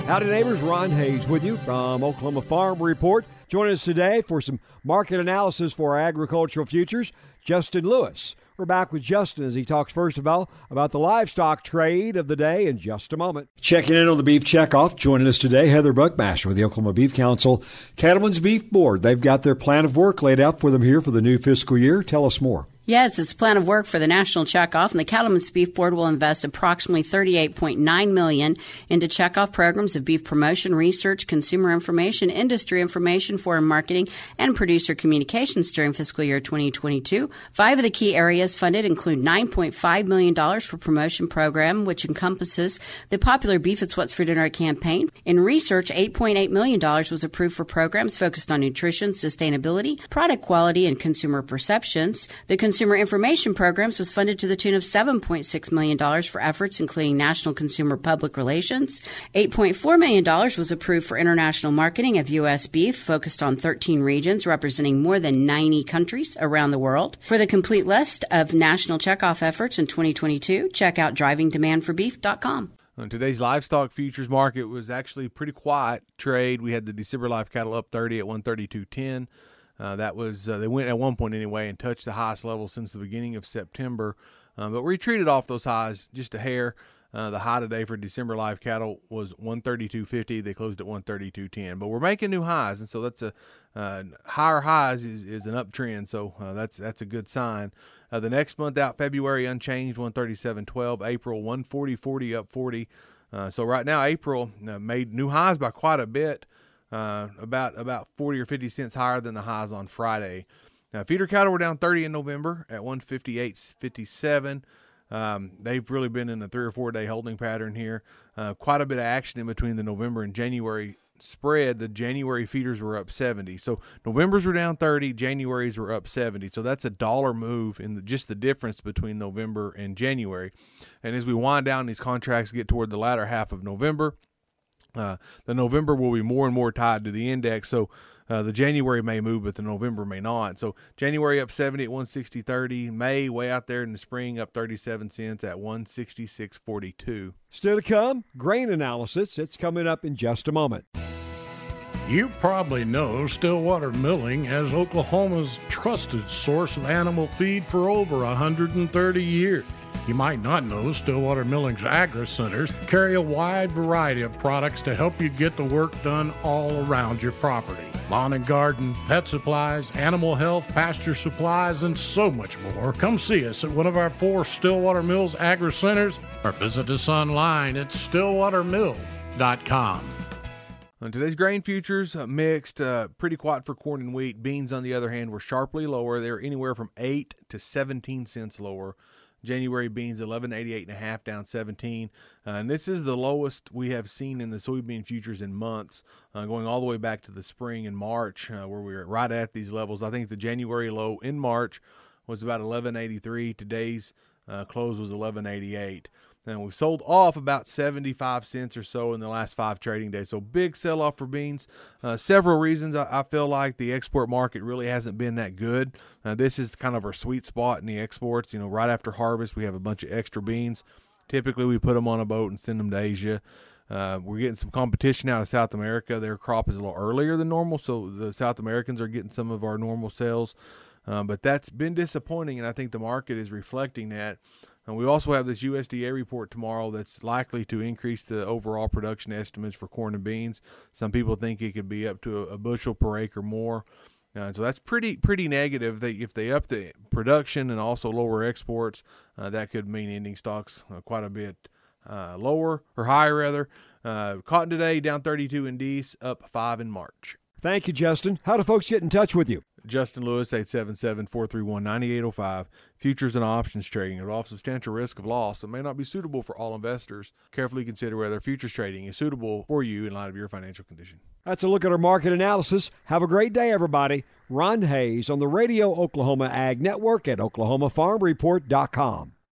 Howdy neighbors, Ron Hayes with you from Oklahoma Farm Report. Joining us today for some market analysis for our agricultural futures, Justin Lewis. We're back with Justin as he talks first of all about the livestock trade of the day in just a moment. Checking in on the beef checkoff, joining us today, Heather Buckmaster with the Oklahoma Beef Council Cattlemen's Beef Board. They've got their plan of work laid out for them here for the new fiscal year. Tell us more. Yes, it's a plan of work for the National Checkoff, and the Cattlemen's Beef Board will invest approximately $38.9 million into checkoff programs of beef promotion, research, consumer information, industry information, foreign marketing, and producer communications during fiscal year 2022. 5 of the key areas funded include $9.5 million for promotion program, which encompasses the popular Beef It's What's for Dinner campaign. In research, $8.8 million was approved for programs focused on nutrition, sustainability, product quality, and consumer perceptions. The Consumer Information Programs was funded to the tune of $7.6 million for efforts including National Consumer Public Relations. $8.4 million was approved for international marketing of U.S. beef, focused on 13 regions representing more than 90 countries around the world. For the complete list of national checkoff efforts in 2022, check out drivingdemandforbeef.com. Today's livestock futures market was actually pretty quiet trade. We had the December live cattle up 30 at 132.10. That was they went at one point anyway and touched the highest level since the beginning of September, but retreated off those highs just a hair. The high today for December live cattle was 132.50. They closed at 132.10. But we're making new highs, and so that's a higher highs is an uptrend. So that's a good sign. The next month out, February unchanged, 137.12. April 140.40 up 40. So right now April made new highs by quite a bit. About 40 or 50 cents higher than the highs on Friday. Now, feeder cattle were down 30 in November at 158.57. They've really been in a 3 or 4 day holding pattern here. Quite a bit of action in between the November and January spread. The January feeders were up 70. So November's were down 30, January's were up 70. So that's a dollar move in just the difference between November and January. And as we wind down these contracts, get toward the latter half of November, the November will be more and more tied to the index, so the January may move, but the November may not. So January up 70 at 160.30. May way out there in the spring up 37 cents at 166.42. Still to come, grain analysis. It's coming up in just a moment. You probably know Stillwater Milling as Oklahoma's trusted source of animal feed for over 130 years. You might not know Stillwater Milling's agri-centers carry a wide variety of products to help you get the work done all around your property. Lawn and garden, pet supplies, animal health, pasture supplies, and so much more. Come see us at one of our 4 Stillwater Mills agri-centers or visit us online at stillwatermill.com. Today's grain futures mixed, pretty quiet for corn and wheat. Beans, on the other hand, were sharply lower. They were anywhere from 8 to 17 cents lower. January beans 11.88.5 down 17, and this is the lowest we have seen in the soybean futures in months, going all the way back to the spring in March, where we were right at these levels. I think the January low in March was about 11.83. Today's close was 11.88. And we've sold off about 75 cents or so in the last 5 trading days. So big sell-off for beans. Several reasons. I feel like the export market really hasn't been that good. This is kind of our sweet spot in the exports. You know, right after harvest, we have a bunch of extra beans. Typically, we put them on a boat and send them to Asia. We're getting some competition out of South America. Their crop is a little earlier than normal, so the South Americans are getting some of our normal sales. But that's been disappointing, and I think the market is reflecting that. And we also have this USDA report tomorrow that's likely to increase the overall production estimates for corn and beans. Some people think it could be up to a bushel per acre more. So that's pretty negative. If they up the production and also lower exports, that could mean ending stocks quite a bit lower or higher rather. Cotton today down 32 in Dece, up 5 in March. Thank you, Justin. How do folks get in touch with you? Justin Lewis, 877-431-9805. Futures and options trading involves substantial risk of loss and may not be suitable for all investors. Carefully consider whether futures trading is suitable for you in light of your financial condition. That's a look at our market analysis. Have a great day, everybody. Ron Hayes on the Radio Oklahoma Ag Network at oklahomafarmreport.com.